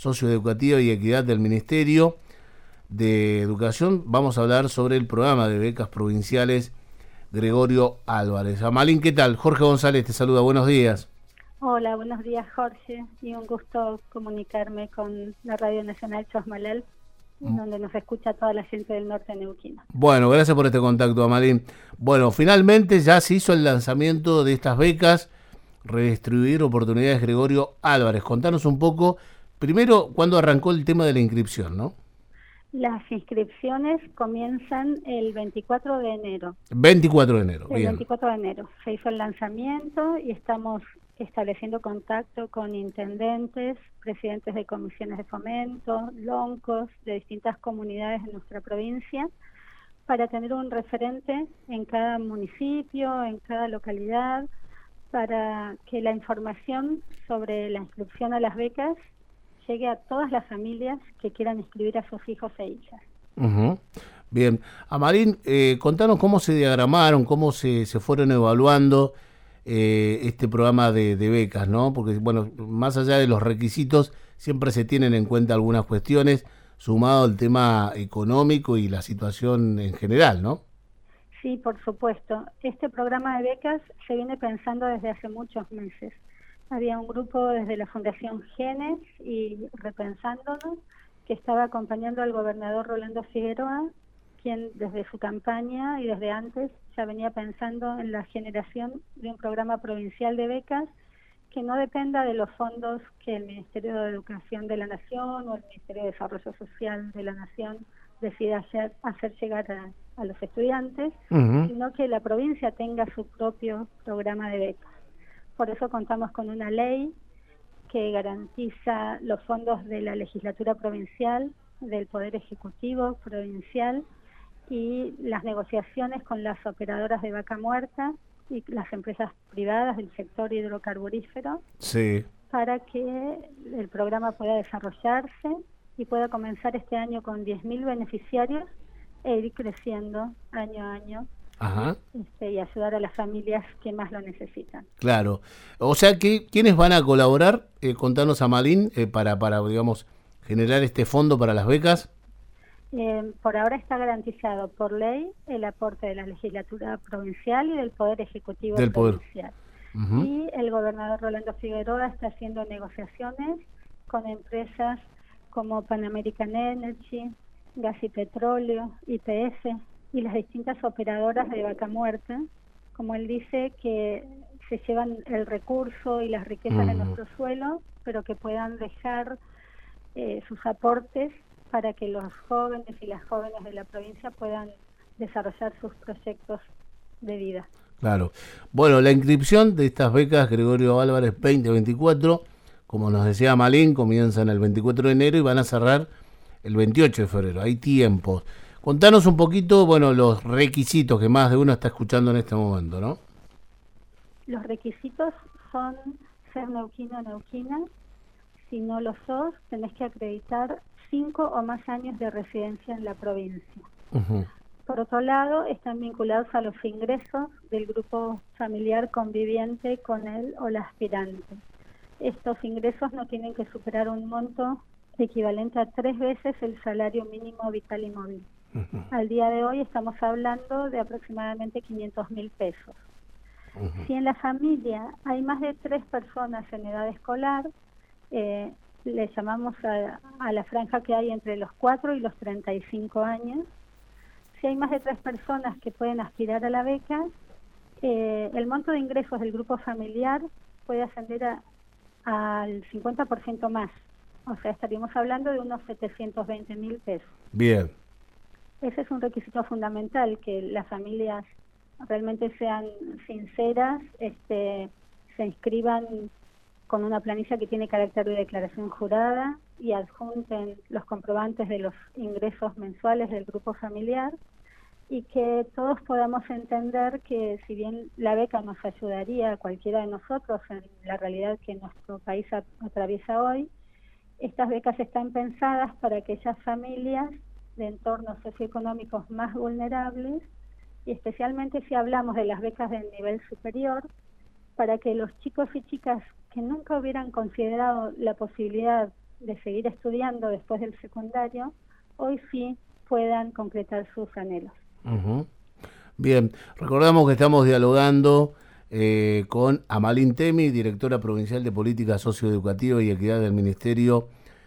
Socioeducativa y Equidad del Ministerio de Educación. Vamos a hablar sobre el programa de becas provinciales Gregorio Álvarez. Amalín, ¿qué tal? Jorge González te saluda, buenos días. Hola, buenos días, Jorge, y un gusto comunicarme con la Radio Nacional Chosmalal, donde nos escucha toda la gente del norte neuquino. Bueno, gracias por este contacto, Amalín. Bueno, finalmente ya se hizo el lanzamiento de estas becas, Redistribuir Oportunidades Gregorio Álvarez. Contanos un poco, primero, ¿cuándo arrancó el tema de la inscripción, no? Las inscripciones comienzan el 24 de enero. 24 de enero, El bien. 24 de enero se hizo el lanzamiento y estamos estableciendo contacto con intendentes, presidentes de comisiones de fomento, loncos de distintas comunidades de nuestra provincia, para tener un referente en cada municipio, en cada localidad, para que la información sobre la inscripción a las becas llegue a todas las familias que quieran inscribir a sus hijos e hijas. Bien. Amalín, contanos cómo se diagramaron, cómo se fueron evaluando este programa de becas, ¿no? Porque, bueno, más allá de los requisitos, siempre se tienen en cuenta algunas cuestiones, sumado al tema económico y la situación en general, ¿no? Sí, por supuesto. Este programa de becas se viene pensando desde hace muchos meses. Había un grupo desde la Fundación Genes y Repensándonos que estaba acompañando al gobernador Rolando Figueroa, quien desde su campaña y desde antes ya venía pensando en la generación de un programa provincial de becas que no dependa de los fondos que el Ministerio de Educación de la Nación o el Ministerio de Desarrollo Social de la Nación decida hacer llegar a los estudiantes, sino que la provincia tenga su propio programa de becas. Por eso contamos con una ley que garantiza los fondos de la legislatura provincial, del Poder Ejecutivo provincial y las negociaciones con las operadoras de vaca muerta y las empresas privadas del sector hidrocarburífero, sí, para que el programa pueda desarrollarse y pueda comenzar este año con 10.000 beneficiarios e ir creciendo año a año. Ajá. Y ayudar a las familias que más lo necesitan. Claro. O sea, que ¿quiénes van a colaborar? Contanos, Amalín, para, digamos, generar este fondo para las becas. Por ahora está garantizado por ley el aporte de la legislatura provincial y del Poder Ejecutivo provincial. Y el gobernador Rolando Figueroa está haciendo negociaciones con empresas como Pan American Energy, Gas y Petróleo, YPF y las distintas operadoras de vaca muerta, como él dice, que se llevan el recurso y las riquezas de nuestro suelo, pero que puedan dejar sus aportes para que los jóvenes y las jóvenes de la provincia puedan desarrollar sus proyectos de vida. Claro. Bueno, la inscripción de estas becas Gregorio Álvarez 2024, como nos decía Amalín, comienzan el 24 de enero y van a cerrar el 28 de febrero. Hay tiempos. Contanos un poquito, bueno, los requisitos que más de uno está escuchando en este momento, ¿no? Los requisitos son ser neuquino o neuquina. Si no lo sos, tenés que acreditar 5 o más años de residencia en la provincia. Por otro lado, están vinculados a los ingresos del grupo familiar conviviente con él o la aspirante. Estos ingresos no tienen que superar un monto equivalente a 3 veces el salario mínimo vital y móvil. Al día de hoy estamos hablando de aproximadamente 500.000 pesos. Si en la familia hay más de 3 personas en edad escolar, le llamamos a la franja que hay entre los 4 y los 35 años. Si hay más de 3 personas que pueden aspirar a la beca, el monto de ingresos del grupo familiar puede ascender al 50% más. O sea, estaríamos hablando de unos 720.000 pesos. Bien. Ese es un requisito fundamental, que las familias realmente sean sinceras, se inscriban con una planilla que tiene carácter de declaración jurada y adjunten los comprobantes de los ingresos mensuales del grupo familiar, y que todos podamos entender que si bien la beca nos ayudaría a cualquiera de nosotros en la realidad que nuestro país atraviesa hoy, estas becas están pensadas para aquellas familias de entornos socioeconómicos más vulnerables, y especialmente si hablamos de las becas del nivel superior, para que los chicos y chicas que nunca hubieran considerado la posibilidad de seguir estudiando después del secundario, hoy sí puedan concretar sus anhelos. Uh-huh. Bien, recordamos que estamos dialogando con Amalín Temi, directora provincial de Política Socioeducativa y Equidad del Ministerio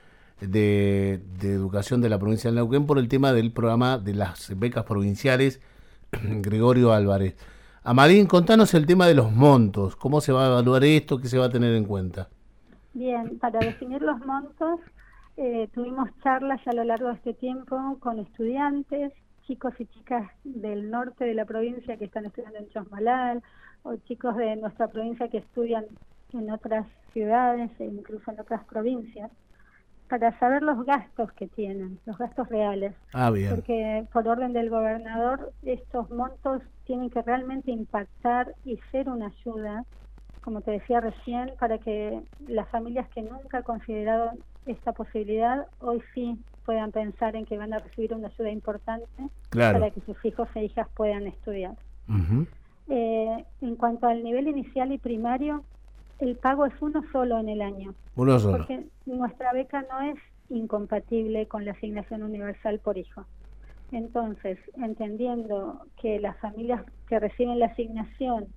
de Educación de la provincia de Neuquén, por el tema del programa de las becas provinciales Gregorio Álvarez. Amalín, contanos el tema de los montos, cómo se va a evaluar esto, qué se va a tener en cuenta. Bien, para definir los montos, tuvimos charlas a lo largo de este tiempo con estudiantes, chicos y chicas del norte de la provincia que están estudiando en Chosmalal, o chicos de nuestra provincia que estudian en otras ciudades e incluso en otras provincias, para saber los gastos que tienen, los gastos reales. Ah, bien. Porque por orden del gobernador, estos montos tienen que realmente impactar y ser una ayuda, como te decía recién, para que las familias que nunca consideraron esta posibilidad, hoy sí puedan pensar en que van a recibir una ayuda importante, claro, para que sus hijos e hijas puedan estudiar. Uh-huh. En cuanto al nivel inicial y primario, el pago es uno solo en el año. Uno solo. Porque nuestra beca no es incompatible con la asignación universal por hijo. Entonces, entendiendo que las familias que reciben la asignación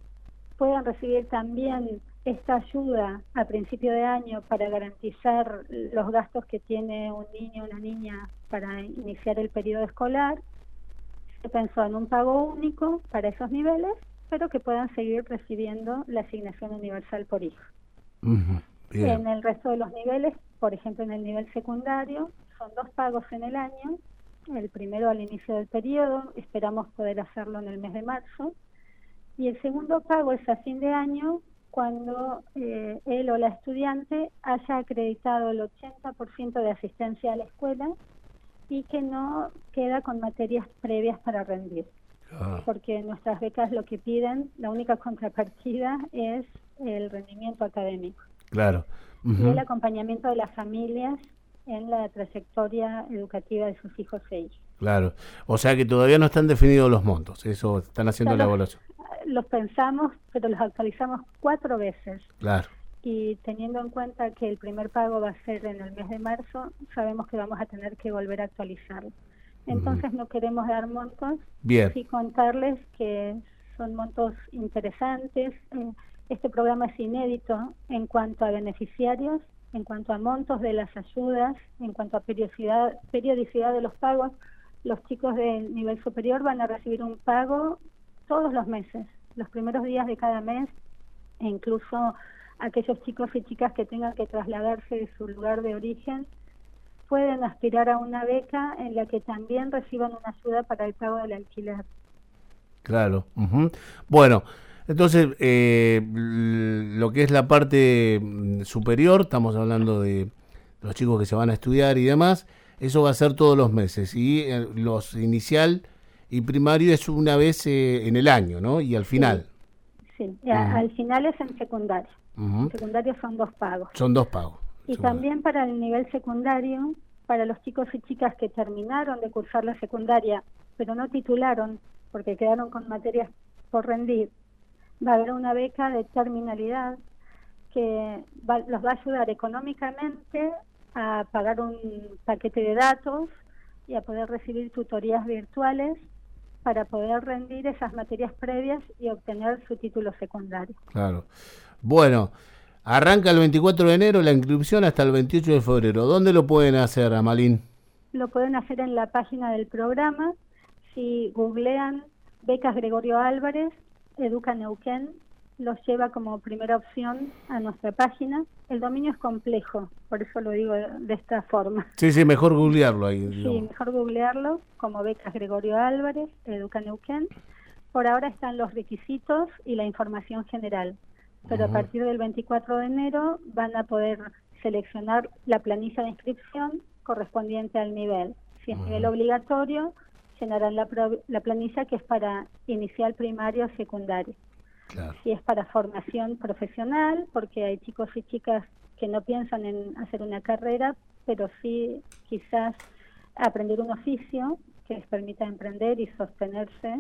puedan recibir también esta ayuda a principio de año para garantizar los gastos que tiene un niño o una niña para iniciar el periodo escolar, se pensó en un pago único para esos niveles, pero que puedan seguir recibiendo la asignación universal por hijo. Uh-huh. En el resto de los niveles, por ejemplo en el nivel secundario, son 2 pagos en el año, el primero al inicio del periodo, esperamos poder hacerlo en el mes de marzo, y el segundo pago es a fin de año, cuando él o la estudiante haya acreditado el 80% de asistencia a la escuela y que no queda con materias previas para rendir. Porque nuestras becas lo que piden, la única contrapartida es el rendimiento académico. Claro. Uh-huh. Y el acompañamiento de las familias en la trayectoria educativa de sus hijos e hijas. Claro. O sea que todavía no están definidos los montos, eso están haciendo la evaluación. Los pensamos, pero los actualizamos 4 veces. Claro. Y teniendo en cuenta que el primer pago va a ser en el mes de marzo, sabemos que vamos a tener que volver a actualizarlo. Entonces no queremos dar montos, sí contarles que son montos interesantes. Este programa es inédito en cuanto a beneficiarios, en cuanto a montos de las ayudas, en cuanto a periodicidad de los pagos. Los chicos del nivel superior van a recibir un pago todos los meses, los primeros días de cada mes, e incluso aquellos chicos y chicas que tengan que trasladarse de su lugar de origen pueden aspirar a una beca en la que también reciban una ayuda para el pago del alquiler. Claro. Uh-huh. Bueno, entonces lo que es la parte superior, estamos hablando de los chicos que se van a estudiar y demás, eso va a ser todos los meses, y los inicial y primario es una vez en el año, ¿no? Y al final. Sí, al final es en secundario. En secundario son 2 pagos. Son 2 pagos. Y también para el nivel secundario, para los chicos y chicas que terminaron de cursar la secundaria, pero no titularon porque quedaron con materias por rendir, va a haber una beca de terminalidad que los va a ayudar económicamente a pagar un paquete de datos y a poder recibir tutorías virtuales para poder rendir esas materias previas y obtener su título secundario. Claro. Bueno, arranca el 24 de enero la inscripción hasta el 28 de febrero. ¿Dónde lo pueden hacer, Amalín? Lo pueden hacer en la página del programa. Si googlean Becas Gregorio Álvarez, Educa Neuquén, los lleva como primera opción a nuestra página. El dominio es complejo, por eso lo digo de esta forma. Sí, mejor googlearlo ahí. Digamos. Sí, mejor googlearlo como Becas Gregorio Álvarez, Educa Neuquén. Por ahora están los requisitos y la información general, pero a partir del 24 de enero van a poder seleccionar la planilla de inscripción correspondiente al nivel. Si es nivel obligatorio, llenarán la planilla que es para inicial, primario, secundario. Claro. Si es para formación profesional, porque hay chicos y chicas que no piensan en hacer una carrera, pero sí quizás aprender un oficio que les permita emprender y sostenerse,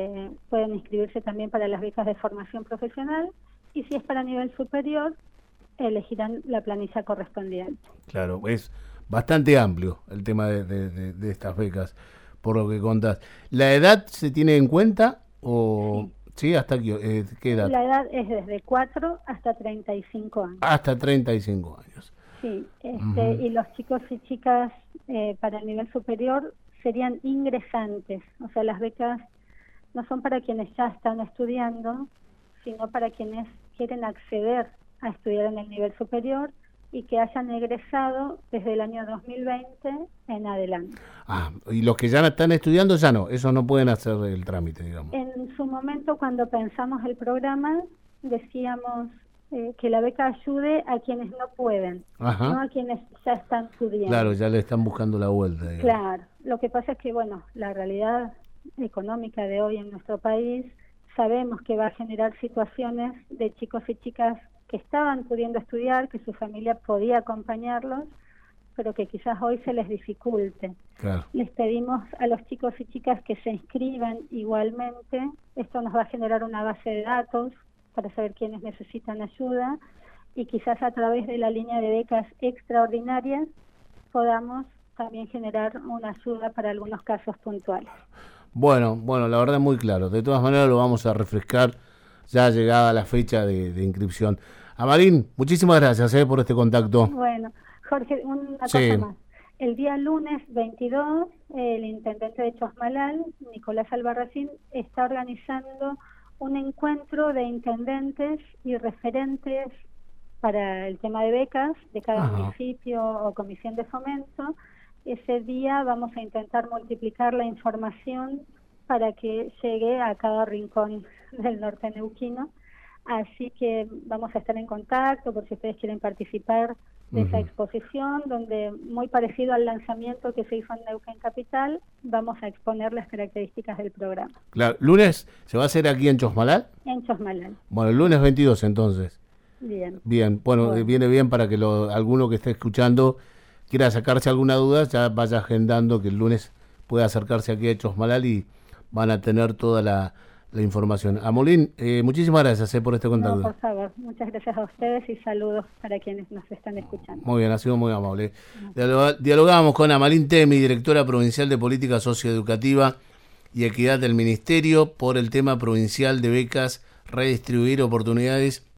pueden inscribirse también para las becas de formación profesional. Y si es para nivel superior, elegirán la planilla correspondiente. Claro, es bastante amplio el tema de estas becas, por lo que contás. ¿La edad se tiene en cuenta o sí, hasta qué edad? La edad es desde 4 hasta 35 años. Hasta 35 años. Sí, y los chicos y chicas para el nivel superior serían ingresantes, o sea, las becas no son para quienes ya están estudiando, sino para quienes quieren acceder a estudiar en el nivel superior y que hayan egresado desde el año 2020 en adelante. Y los que ya están estudiando ya no, esos no pueden hacer el trámite, digamos. En su momento, cuando pensamos el programa, decíamos que la beca ayude a quienes no pueden, no a quienes ya están estudiando. Claro, ya le están buscando la vuelta, digamos. Claro, lo que pasa es que, bueno, la realidad económica de hoy en nuestro país, sabemos que va a generar situaciones de chicos y chicas que estaban pudiendo estudiar, que su familia podía acompañarlos, pero que quizás hoy se les dificulte. Claro. Les pedimos a los chicos y chicas que se inscriban igualmente. Esto nos va a generar una base de datos para saber quiénes necesitan ayuda y quizás a través de la línea de becas extraordinarias podamos también generar una ayuda para algunos casos puntuales. Bueno, la verdad es muy claro. De todas maneras lo vamos a refrescar ya llegada la fecha de inscripción. Amarín, muchísimas gracias por este contacto. Bueno, Jorge, una cosa más. El día lunes 22, el intendente de Chosmalal, Nicolás Albarracín, está organizando un encuentro de intendentes y referentes para el tema de becas de cada municipio o comisión de fomento. Ese día vamos a intentar multiplicar la información para que llegue a cada rincón del norte neuquino. Así que vamos a estar en contacto por si ustedes quieren participar de esa exposición, donde muy parecido al lanzamiento que se hizo en Neuquén Capital, vamos a exponer las características del programa. Claro, ¿lunes se va a hacer aquí en Chosmalal? En Chosmalal. Bueno, el lunes 22 entonces. Bien. Bueno, viene bien para que alguno que esté escuchando quiera sacarse alguna duda, ya vaya agendando que el lunes pueda acercarse aquí a Chosmalal y van a tener toda la información. Amolín, muchísimas gracias por este contacto. No, por favor, muchas gracias a ustedes y saludos para quienes nos están escuchando. Muy bien, ha sido muy amable. Dialogamos con Amalín Temi, directora provincial de Política Socioeducativa y Equidad del Ministerio, por el tema provincial de becas, redistribuir oportunidades